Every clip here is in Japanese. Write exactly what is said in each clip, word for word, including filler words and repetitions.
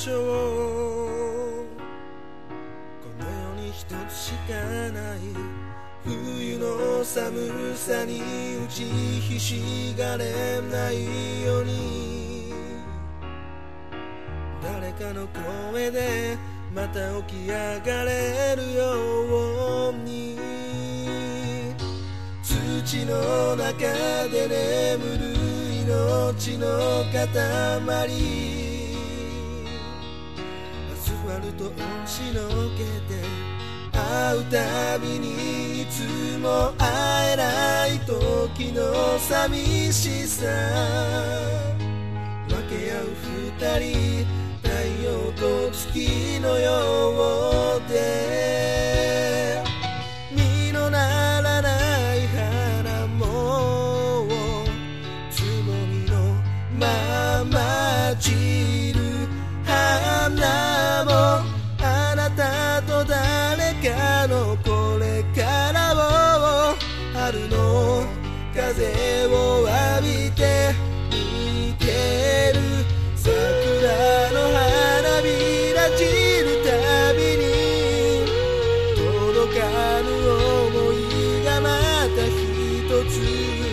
しょう。この世に一つしかない冬の寒さに打ちひしがれないように、誰かの声でまた起き上がれるように、土の中で眠る命の塊、アスファルトをしのけて会うたびにいつも会えない時の寂しさ、分け合う二人、太陽と月のようで、実のならない花もつぼみのまま散る花も、あなたと誰かのこれからを、春の風を浴びて見てる桜の花びら散るたびに、届かぬ想いがまた一つ、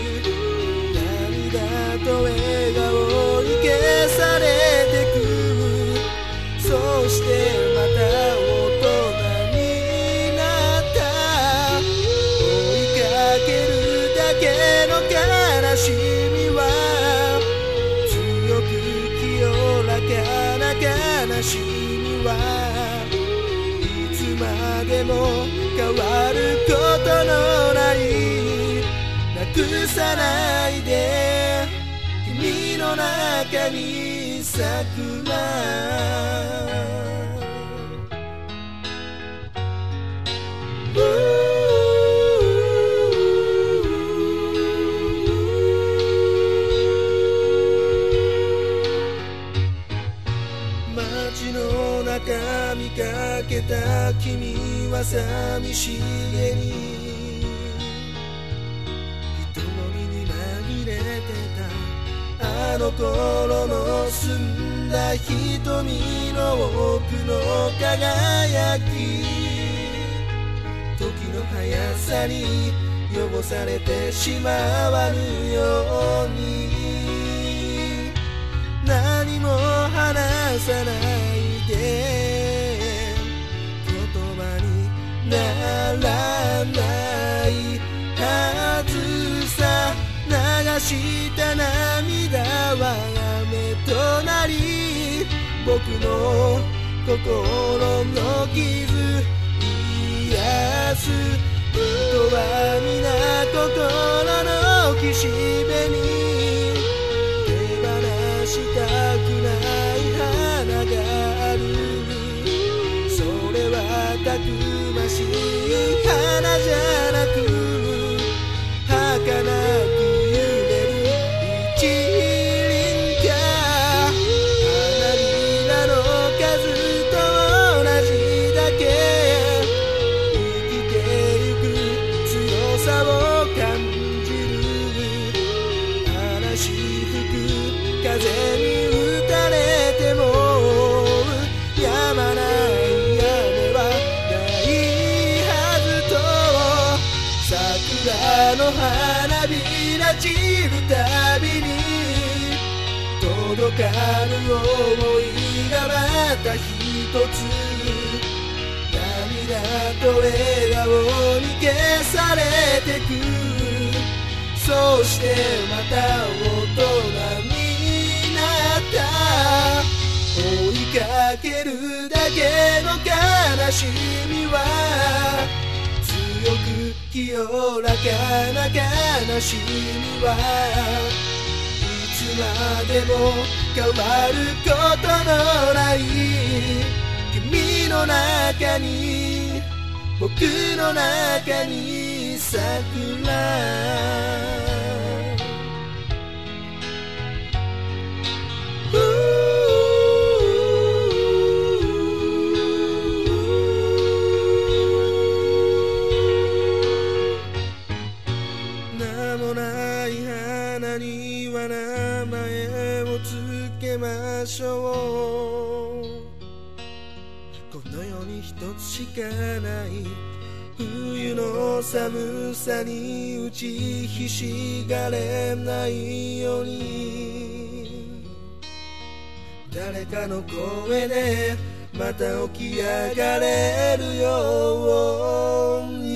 涙と笑顔に消されてく。そしてまた大人になった。追いかけるだけの悲しみは、強く清らかな悲しみはいつまでも変わることのない、なくさないで君の中に咲くな。街の中見かけた君は寂しげに人混みに紛れてた、あの頃の澄んだ瞳の奥の輝き、時の速さに汚されてしまわぬように、何も話さないで言葉にならないはずさ、流した涙は雨となり、僕の心の傷癒す。人は皆心の岸辺に手放したくない花がある。それはたくましい花じゃなく、儚く揺れる一輪か。花びらの数と同じだけ生きてゆく強さを感じる。嵐吹く風に打たれても止まない雨はないはずと、桜の花びら散るたびに届かぬ想いがまた一つ、涙と笑顔に消されてく。そしてまた大人になった。追いかけるだけの悲しみは、強く清らかな悲しみはいつまでも変わることのない、君の中に僕の中に桜。名もない花には名前をつけましょう。 しかない冬の寒さに打ちひしがれないように誰かの声でまた起き上がれるよう